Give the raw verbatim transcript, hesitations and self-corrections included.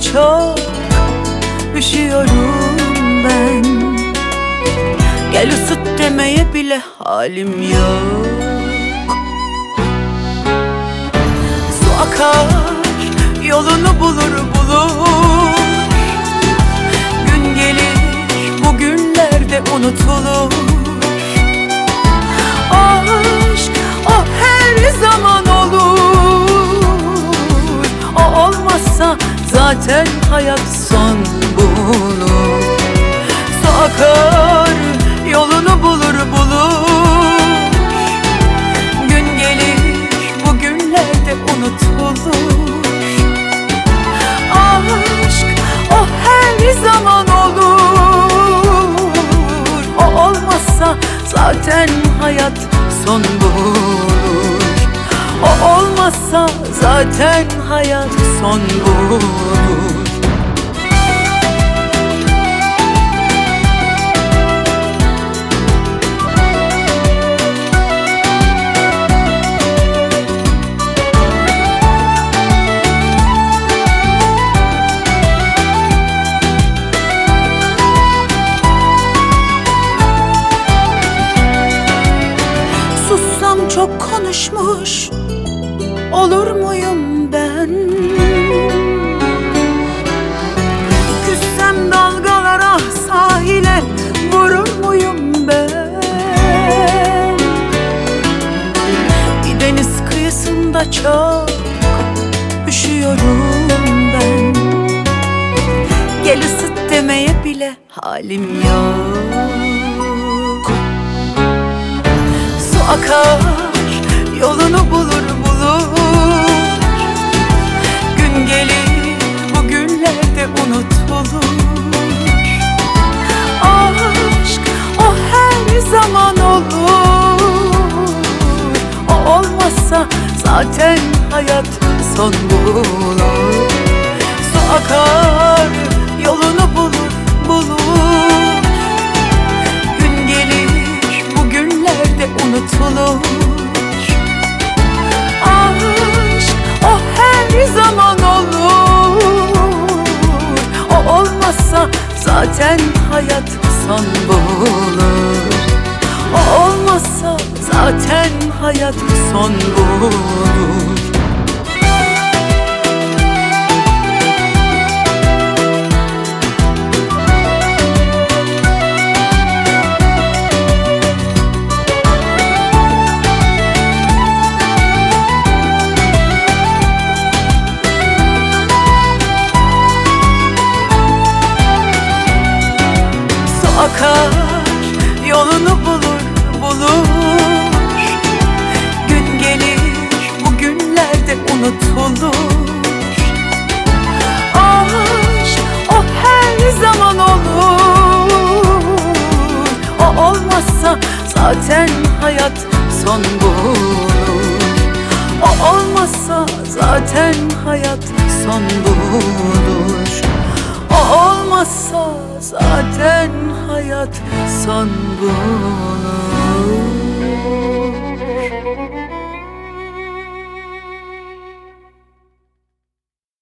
çok üşüyorum ben. Gel ısıt demeye bile halim yok. Su akar yolunu bulur bulur, gün gelir bugünlerde unutulur. Aşk o her zaman olur, o olmazsa zaten hayat son bulur. Su akar yolunu bulur bulur, gün gelir bugünlerde unutulur. Aşk o her zaman olur, o olmazsa zaten hayat son bulur. O olmazsa zaten hayat son bulur. Sussam çok konuşmuş olur muyum ben? Küssem dalgalara, sahile vurur muyum ben? Bir deniz kıyısında çok üşüyorum ben. Gel ısıt demeye bile halim yok. Su akar yolunu bulur bulur, gün gelir bugünlerde unutulur. Aşk o her zaman olur, o olmazsa zaten hayat son bulur. Su akar yolunu bulur bulur, gün gelir bugünlerde unutulur. Aşk o her zaman olur, o olmazsa zaten hayat son bulur. O olmazsa zaten hayat son bulur. Akar yolunu bulur bulur, gün gelir bugünlerde unutulur. Aşk o her zaman olur, o olmazsa zaten hayat son bulur. O olmazsa zaten hayat son bulur. O olmazsa zaten hayat son bulur.